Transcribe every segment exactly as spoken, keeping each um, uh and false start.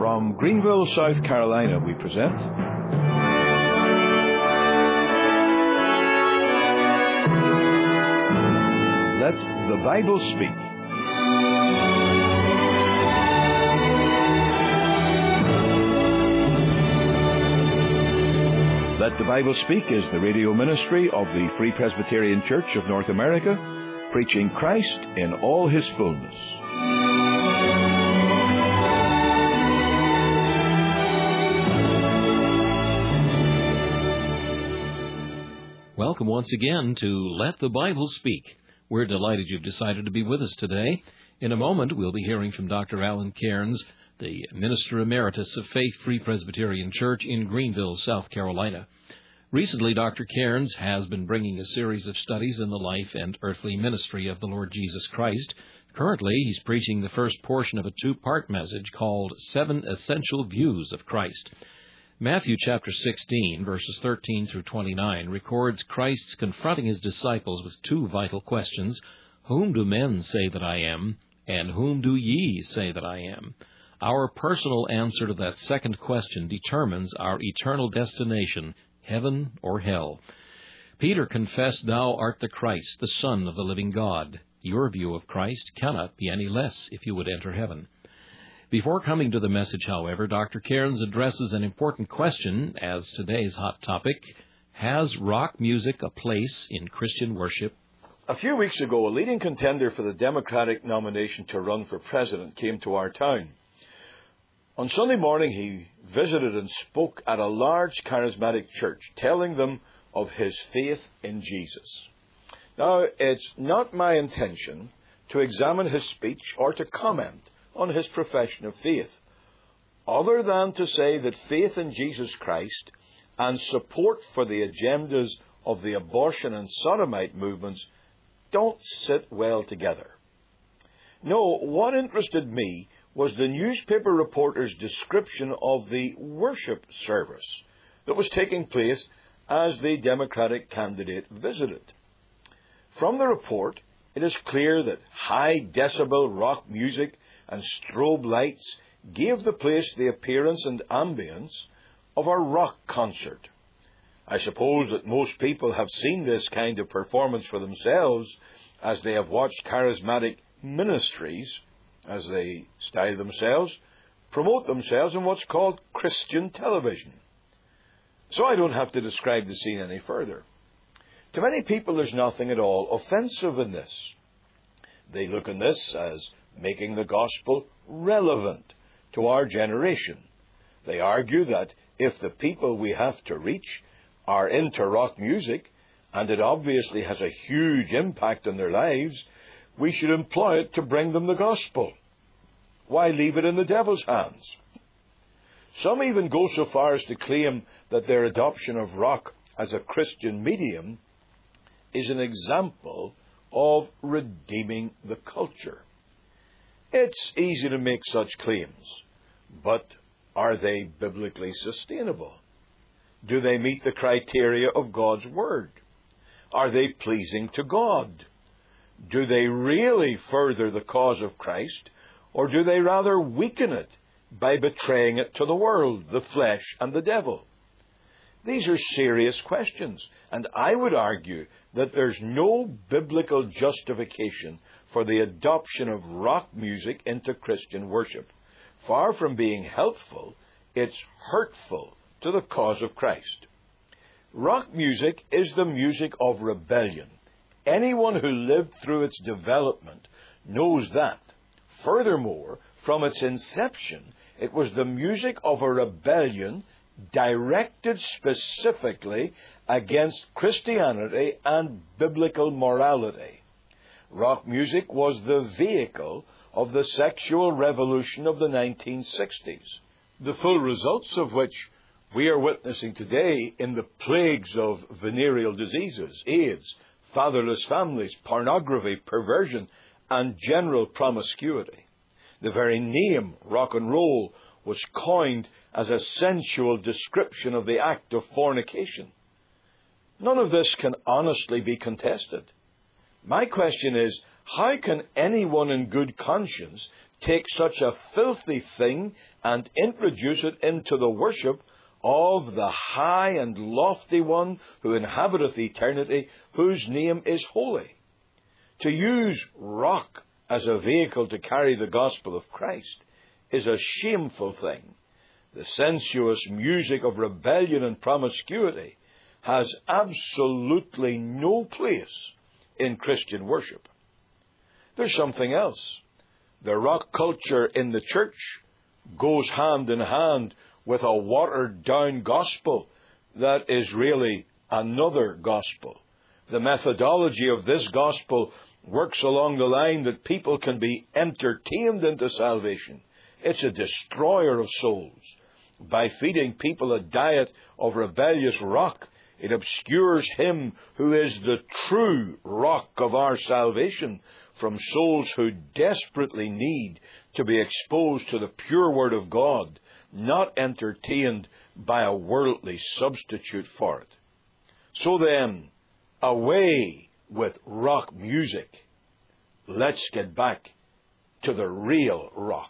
From Greenville, South Carolina, we present Let the Bible Speak. Let the Bible Speak is the radio ministry of the Free Presbyterian Church of North America, preaching Christ in all His fullness. Welcome once again to Let the Bible Speak. We're delighted you've decided to be with us today. In a moment, we'll be hearing from Doctor Alan Cairns, the Minister Emeritus of Faith Free Presbyterian Church in Greenville, South Carolina. Recently, Doctor Cairns has been bringing a series of studies in the life and earthly ministry of the Lord Jesus Christ. Currently, he's preaching the first portion of a two-part message called Seven Essential Views of Christ. Matthew chapter sixteen, verses thirteen through twenty-nine, records Christ's confronting his disciples with two vital questions. Whom do men say that I am, and whom do ye say that I am? Our personal answer to that second question determines our eternal destination, heaven or hell. Peter confessed, "Thou art the Christ, the Son of the living God." Your view of Christ cannot be any less if you would enter heaven. Before coming to the message, however, Doctor Cairns addresses an important question as today's hot topic: has rock music a place in Christian worship? A few weeks ago, a leading contender for the Democratic nomination to run for president came to our town. On Sunday morning, he visited and spoke at a large charismatic church, telling them of his faith in Jesus. Now, it's not my intention to examine his speech or to comment on his profession of faith, other than to say that faith in Jesus Christ and support for the agendas of the abortion and sodomite movements don't sit well together. No, what interested me was the newspaper reporter's description of the worship service that was taking place as the Democratic candidate visited. From the report, it is clear that high decibel rock music and strobe lights gave the place the appearance and ambience of a rock concert. I suppose that most people have seen this kind of performance for themselves as they have watched charismatic ministries, as they style themselves, promote themselves in what's called Christian television. So I don't have to describe the scene any further. To many people, there's nothing at all offensive in this. They look on this as making the gospel relevant to our generation. They argue that if the people we have to reach are into rock music, and it obviously has a huge impact on their lives, we should employ it to bring them the gospel. Why leave it in the devil's hands? Some even go so far as to claim that their adoption of rock as a Christian medium is an example of redeeming the culture. It's easy to make such claims, but are they biblically sustainable? Do they meet the criteria of God's Word? Are they pleasing to God? Do they really further the cause of Christ, or do they rather weaken it by betraying it to the world, the flesh, and the devil? These are serious questions, and I would argue that there's no biblical justification for the adoption of rock music into Christian worship. Far from being helpful, it's hurtful to the cause of Christ. Rock music is the music of rebellion. Anyone who lived through its development knows that. Furthermore, from its inception, it was the music of a rebellion directed specifically against Christianity and biblical morality. Rock music was the vehicle of the sexual revolution of the nineteen sixties, the full results of which we are witnessing today in the plagues of venereal diseases, AIDS, fatherless families, pornography, perversion, and general promiscuity. The very name rock and roll was coined as a sensual description of the act of fornication. None of this can honestly be contested. My question is, how can anyone in good conscience take such a filthy thing and introduce it into the worship of the high and lofty one who inhabiteth eternity, whose name is holy. To use rock as a vehicle to carry the gospel of Christ is a shameful thing. The sensuous music of rebellion and promiscuity has absolutely no place in Christian worship. There's something else. The rock culture in the church goes hand in hand with a watered-down gospel that is really another gospel. The methodology of this gospel works along the line that people can be entertained into salvation. It's a destroyer of souls. By feeding people a diet of rebellious rock, it obscures Him who is the true rock of our salvation from souls who desperately need to be exposed to the pure Word of God, not entertained by a worldly substitute for it. So then, away with rock music. Let's get back to the real rock.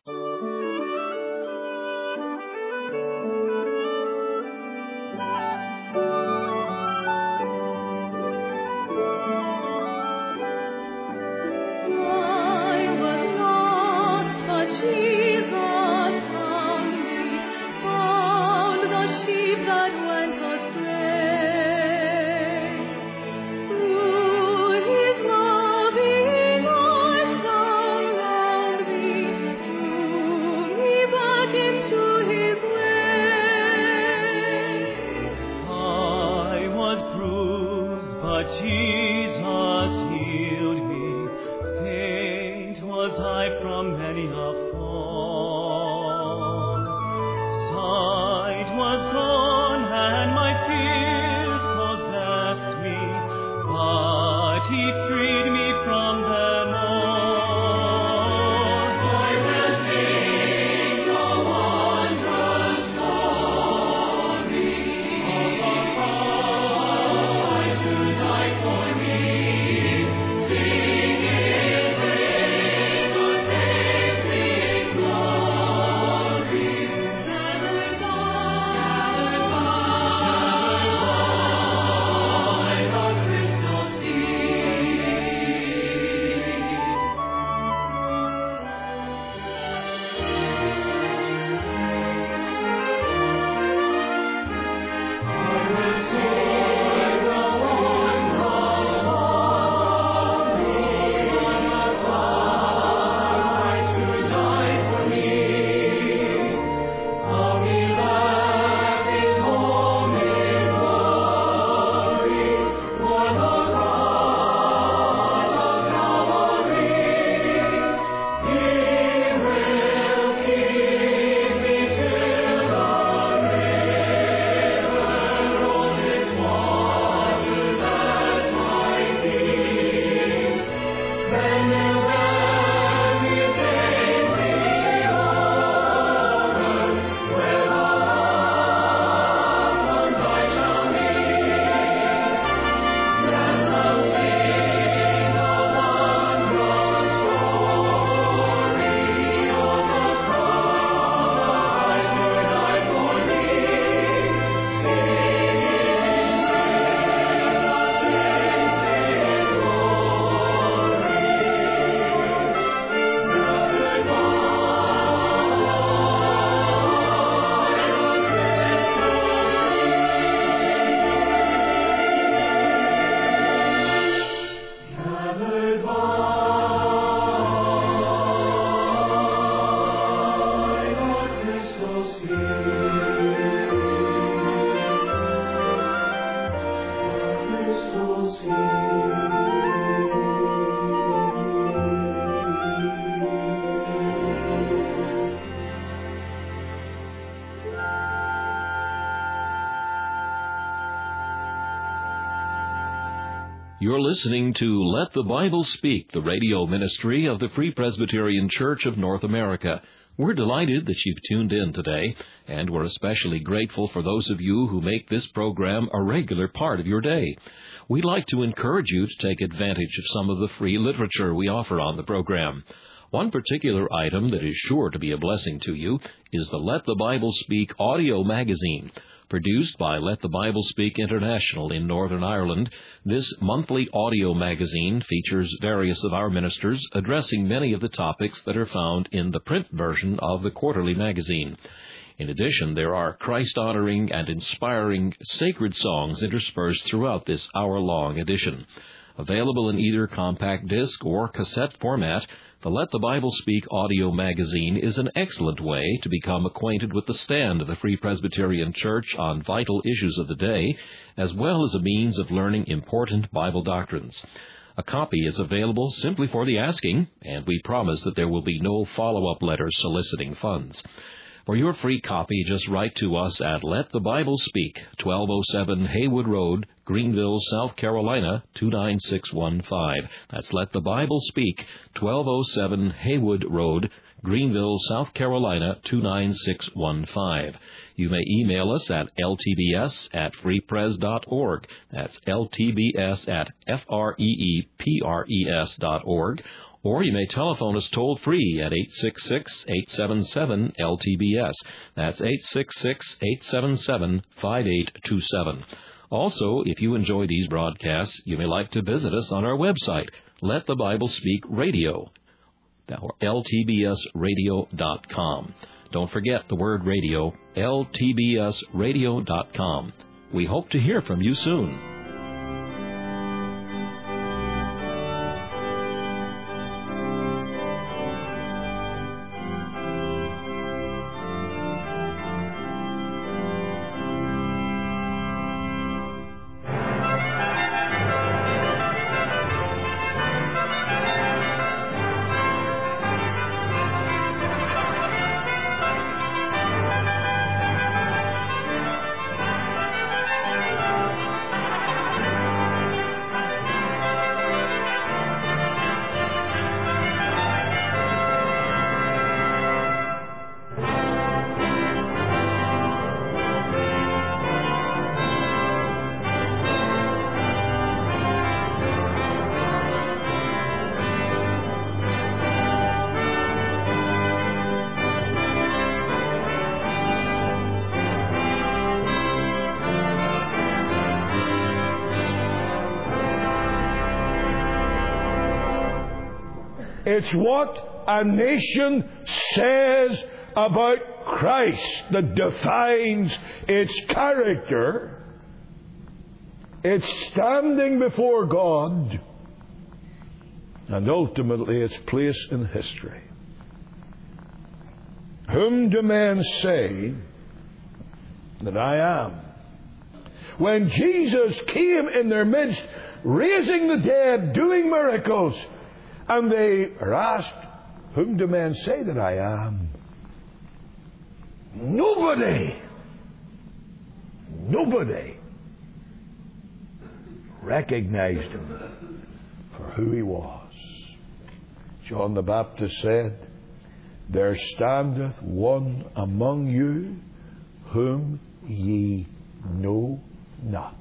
You're listening to Let the Bible Speak, the radio ministry of the Free Presbyterian Church of North America. We're delighted that you've tuned in today, and we're especially grateful for those of you who make this program a regular part of your day. We'd like to encourage you to take advantage of some of the free literature we offer on the program. One particular item that is sure to be a blessing to you is the Let the Bible Speak audio magazine. Produced by Let the Bible Speak International in Northern Ireland, this monthly audio magazine features various of our ministers addressing many of the topics that are found in the print version of the quarterly magazine. In addition, there are Christ-honoring and inspiring sacred songs interspersed throughout this hour-long edition. Available in either compact disc or cassette format, the Let the Bible Speak audio magazine is an excellent way to become acquainted with the stand of the Free Presbyterian Church on vital issues of the day, as well as a means of learning important Bible doctrines. A copy is available simply for the asking, and we promise that there will be no follow-up letters soliciting funds. For your free copy, just write to us at Let the Bible Speak, twelve oh seven Haywood Road, Greenville, South Carolina, two nine six one five. That's Let the Bible Speak, twelve oh seven Haywood Road, Greenville, South Carolina, two nine six one five. You may email us at l t b s at free pres dot org. That's l t b s at f r e e p r e s dot org. Or you may telephone us toll-free at eight six six, eight seven seven, L T B S. That's eight six six, eight seven seven, five eight two seven. Also, if you enjoy these broadcasts, you may like to visit us on our website, Let the Bible Speak Radio, or l t b s radio dot com. Don't forget the word radio, l t b s radio dot com. We hope to hear from you soon. It's what a nation says about Christ that defines its character, its standing before God, and ultimately its place in history. Whom do men say that I am? When Jesus came in their midst, raising the dead, doing miracles, and they are asked, whom do men say that I am? Nobody, nobody recognized him for who he was. John the Baptist said, there standeth one among you whom ye know not.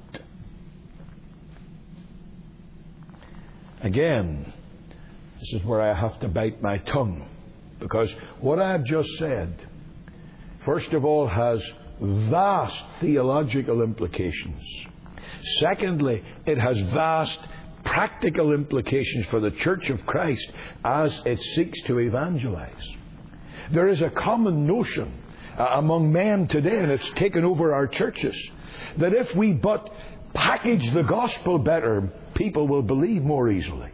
Again, this is where I have to bite my tongue, because what I've just said, first of all, has vast theological implications. Secondly, it has vast practical implications for the Church of Christ as it seeks to evangelize. There is a common notion uh, among men today, and it's taken over our churches, that if we but package the gospel better, people will believe more easily.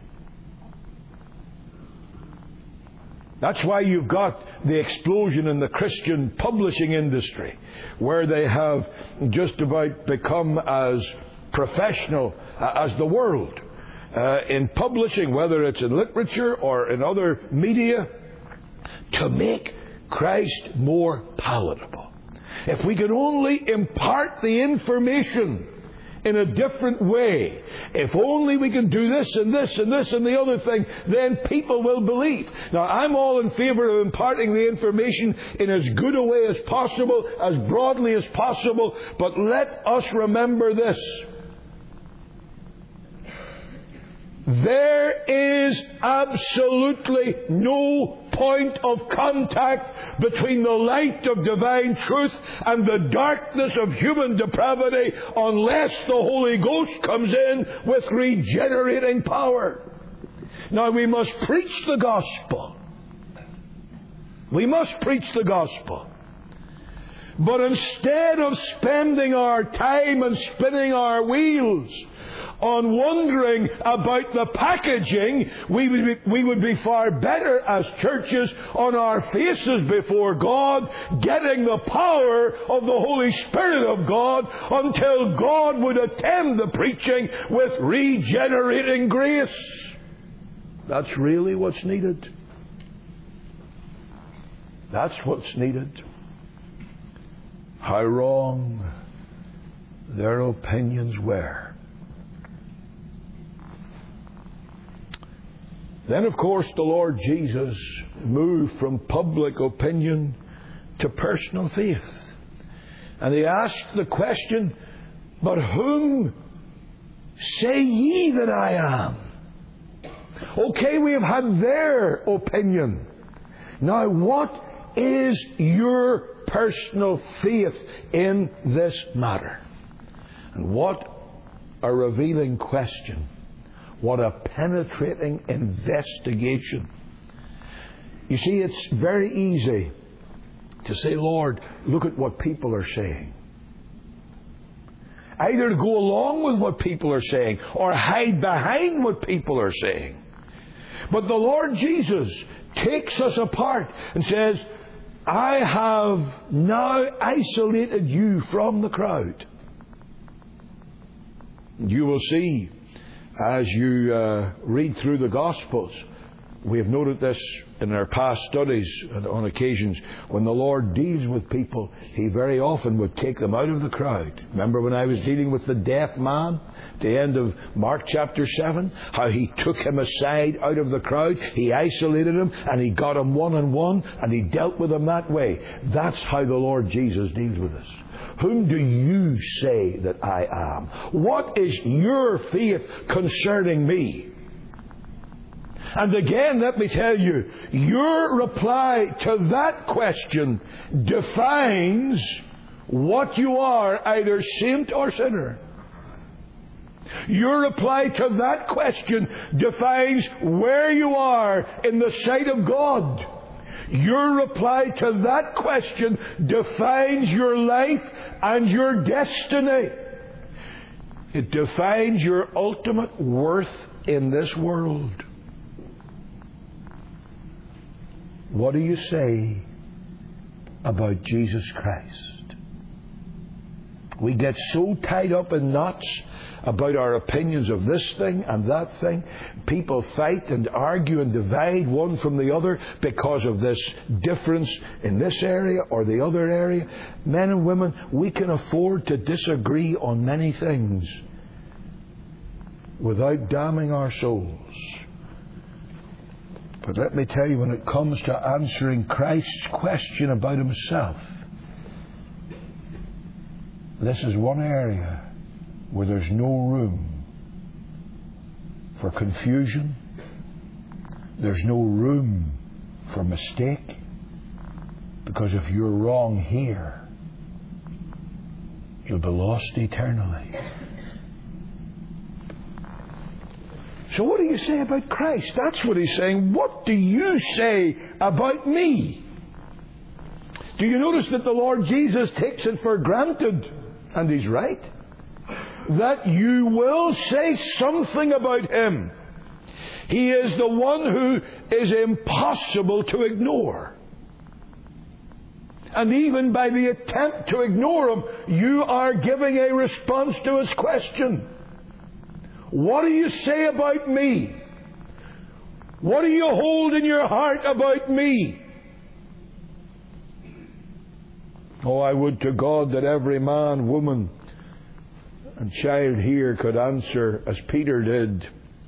That's why you've got the explosion in the Christian publishing industry, where they have just about become as professional uh, as the world uh, in publishing, whether it's in literature or in other media, to make Christ more palatable. If we could only impart the information in a different way, if only we can do this and this and this and the other thing, then people will believe. Now, I'm all in favor of imparting the information in as good a way as possible, as broadly as possible, but let us remember this. There is absolutely no point of contact between the light of divine truth and the darkness of human depravity unless the Holy Ghost comes in with regenerating power. Now, we must preach the gospel. We must preach the gospel. But instead of spending our time and spinning our wheels on wondering about the packaging, we would, be, we would be far better as churches on our faces before God, getting the power of the Holy Spirit of God until God would attend the preaching with regenerating grace. That's really what's needed. That's what's needed. How wrong their opinions were. Then, of course, the Lord Jesus moved from public opinion to personal faith. And He asked the question, "But whom say ye that I am?" Okay, we have had their opinion. Now, what is your personal faith in this matter? And what a revealing question. What a penetrating investigation. You see, it's very easy to say, "Lord, look at what people are saying." Either to go along with what people are saying or hide behind what people are saying. But the Lord Jesus takes us apart and says, "I have now isolated you from the crowd." You will see as you uh, read through the Gospels, we have noted this in our past studies on occasions, when the Lord deals with people, He very often would take them out of the crowd. Remember when I was dealing with the deaf man at the end of Mark chapter seven? How He took him aside out of the crowd, He isolated him, and He got him one-on-one, and He dealt with him that way. That's how the Lord Jesus deals with us. Whom do you say that I am? What is your faith concerning me? And again, let me tell you, your reply to that question defines what you are, either saint or sinner. Your reply to that question defines where you are in the sight of God. Your reply to that question defines your life and your destiny. It defines your ultimate worth in this world. What do you say about Jesus Christ? We get so tied up in knots about our opinions of this thing and that thing. People fight and argue and divide one from the other because of this difference in this area or the other area. Men and women, we can afford to disagree on many things without damning our souls. But let me tell you, when it comes to answering Christ's question about Himself, this is one area where there's no room for confusion. There's no room for mistake. Because if you're wrong here, you'll be lost eternally. So what do you say about Christ? That's what He's saying. What do you say about me? Do you notice that the Lord Jesus takes it for granted, and He's right, that you will say something about Him. He is the one who is impossible to ignore. And even by the attempt to ignore Him, you are giving a response to His question. What do you say about me? What do you hold in your heart about me? Oh, I would to God that every man, woman, and child here could answer as Peter did,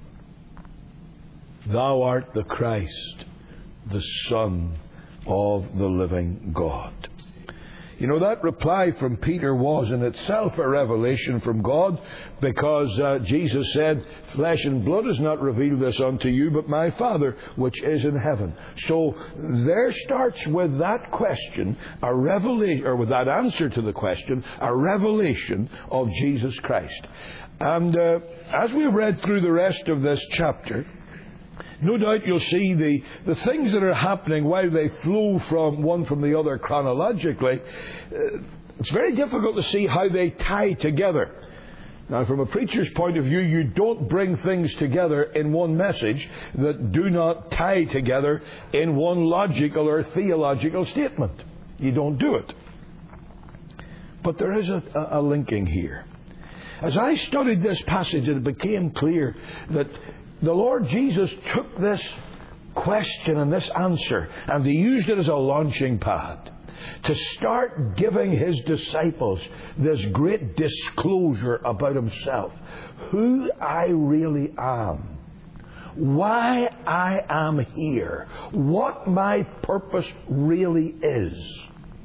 "Thou art the Christ, the Son of the living God." You know, that reply from Peter was in itself a revelation from God, because uh, Jesus said, flesh and blood has not revealed this unto you, but my Father which is in heaven. So there starts with that question, a revelation, or with that answer to the question, a revelation of Jesus Christ. And uh, as we read through the rest of this chapter, no doubt you'll see the, the things that are happening while they flow from one from the other chronologically. Uh, it's very difficult to see how they tie together. Now, from a preacher's point of view, you don't bring things together in one message that do not tie together in one logical or theological statement. You don't do it. But there is a, a, a linking here. As I studied this passage, it became clear that the Lord Jesus took this question and this answer, and He used it as a launching pad to start giving His disciples this great disclosure about Himself. Who I really am. Why I am here. What my purpose really is.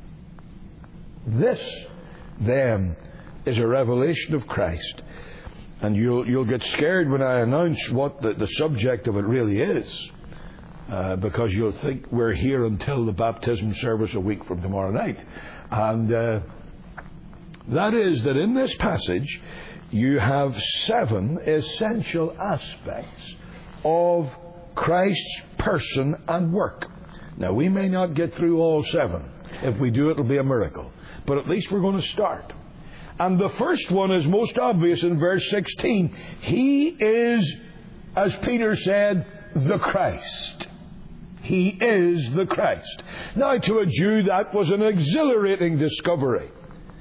This, then, is a revelation of Christ. And you'll you'll get scared when I announce what the, the subject of it really is, uh, because you'll think we're here until the baptism service a week from tomorrow night. And uh, that is that in this passage you have seven essential aspects of Christ's person and work. Now, we may not get through all seven. If we do, it'll be a miracle. But at least we're going to start. And the first one is most obvious in verse sixteen. He is, as Peter said, the Christ. He is the Christ. Now, to a Jew, that was an exhilarating discovery.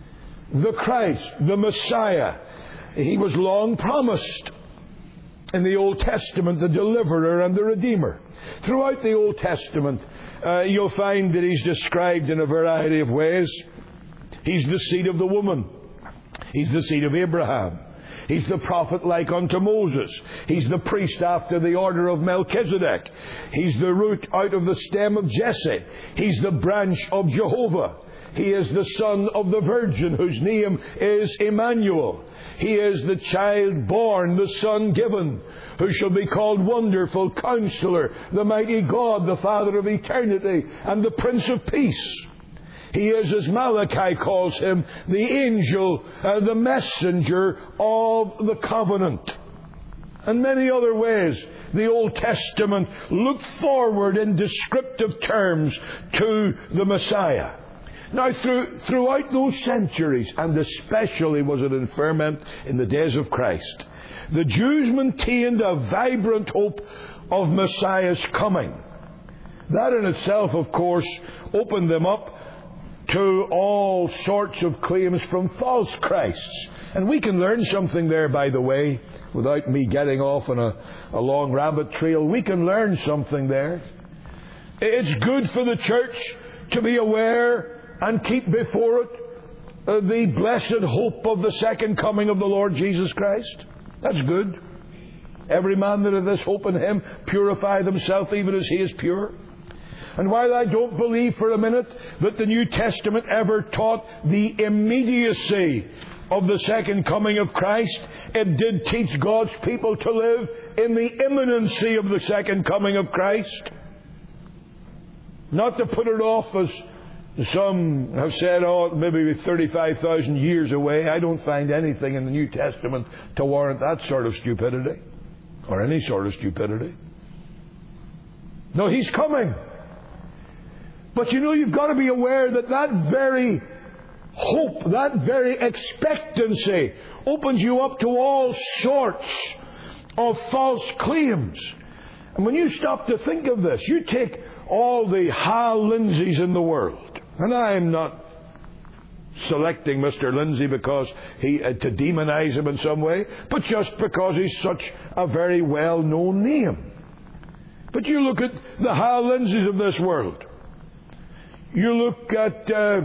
The Christ, the Messiah. He was long promised in the Old Testament, the deliverer and the redeemer. Throughout the Old Testament, uh, you'll find that He's described in a variety of ways. He's the seed of the woman. He's the seed of Abraham. He's the prophet like unto Moses. He's the priest after the order of Melchizedek. He's the root out of the stem of Jesse. He's the branch of Jehovah. He is the son of the Virgin, whose name is Emmanuel. He is the child born, the son given, who shall be called Wonderful Counselor, the Mighty God, the Father of Eternity, and the Prince of Peace. He is, as Malachi calls Him, the angel, uh, the messenger of the covenant. And many other ways, the Old Testament looked forward in descriptive terms to the Messiah. Now, through, throughout those centuries, and especially was it in ferment in the days of Christ, the Jews maintained a vibrant hope of Messiah's coming. That in itself, of course, opened them up to all sorts of claims from false Christs. And we can learn something there, by the way, without me getting off on a, a long rabbit trail. We can learn something there. It's good for the church to be aware and keep before it uh, the blessed hope of the second coming of the Lord Jesus Christ. That's good. Every man that hath this hope in Him purifieth himself even as He is pure. And while I don't believe for a minute that the New Testament ever taught the immediacy of the second coming of Christ, it did teach God's people to live in the imminency of the second coming of Christ. Not to put it off, as some have said, oh, maybe thirty-five thousand years away. I don't find anything in the New Testament to warrant that sort of stupidity, or any sort of stupidity. No, He's coming. But you know, you've got to be aware that that very hope, that very expectancy opens you up to all sorts of false claims. And when you stop to think of this, you take all the Hal Lindsays in the world, and I'm not selecting Mister Lindsay because he uh, to demonize him in some way, but just because he's such a very well-known name. But you look at the Hal Lindsays of this world. You look at uh,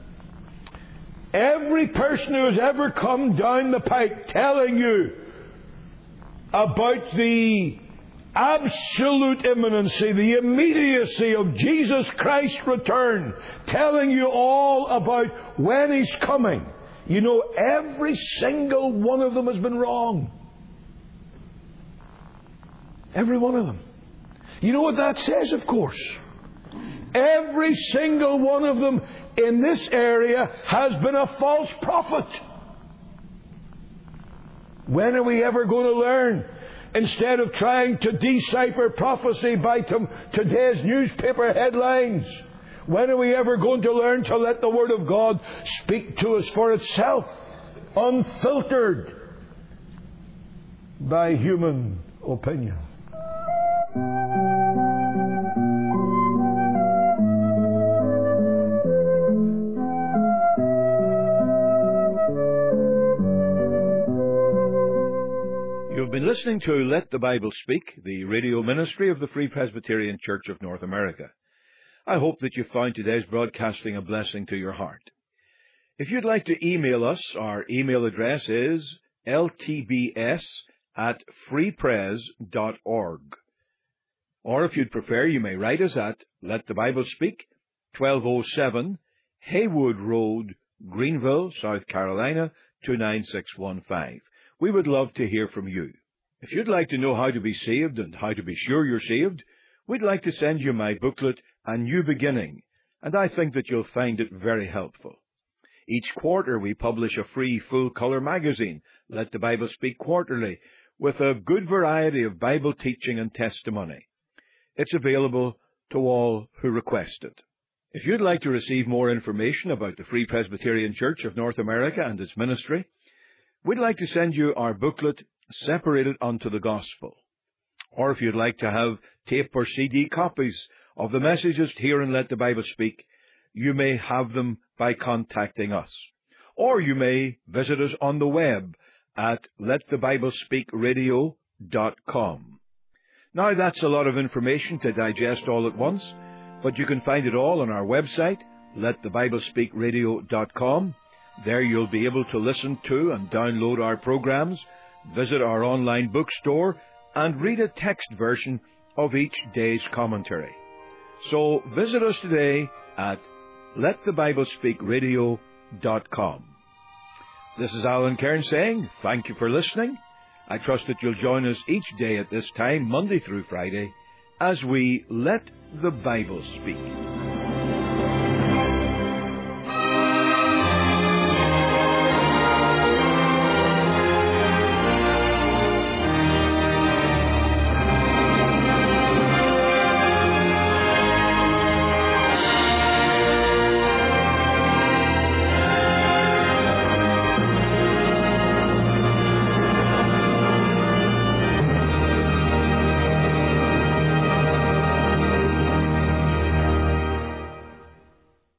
every person who has ever come down the pike telling you about the absolute imminency, the immediacy of Jesus Christ's return, telling you all about when He's coming. You know, every single one of them has been wrong. Every one of them. You know what that says, of course? Every single one of them in this area has been a false prophet. When are we ever going to learn? Instead of trying to decipher prophecy by t- today's newspaper headlines, when are we ever going to learn to let the Word of God speak to us for itself, unfiltered by human opinion? You've been listening to Let the Bible Speak, the radio ministry of the Free Presbyterian Church of North America. I hope that you found today's broadcasting a blessing to your heart. If you'd like to email us, our email address is l t b s at free pres dot org. Or if you'd prefer, you may write us at Let the Bible Speak, twelve oh seven Haywood Road, Greenville, South Carolina, two nine six one five. We would love to hear from you. If you'd like to know how to be saved and how to be sure you're saved, we'd like to send you my booklet, A New Beginning, and I think that you'll find it very helpful. Each quarter we publish a free full-color magazine, Let the Bible Speak Quarterly, with a good variety of Bible teaching and testimony. It's available to all who request it. If you'd like to receive more information about the Free Presbyterian Church of North America and its ministry, we'd like to send you our booklet, Separated Unto the Gospel. Or if you'd like to have tape or C D copies of the messages here in Let the Bible Speak, you may have them by contacting us. Or you may visit us on the web at let the bible speak radio dot com. Now, that's a lot of information to digest all at once, but you can find it all on our website, let the bible speak radio dot com. There you'll be able to listen to and download our programs, visit our online bookstore, and read a text version of each day's commentary. So visit us today at let the bible speak radio dot com. This is Alan Cairns saying thank you for listening. I trust that you'll join us each day at this time, Monday through Friday, as we Let the Bible Speak.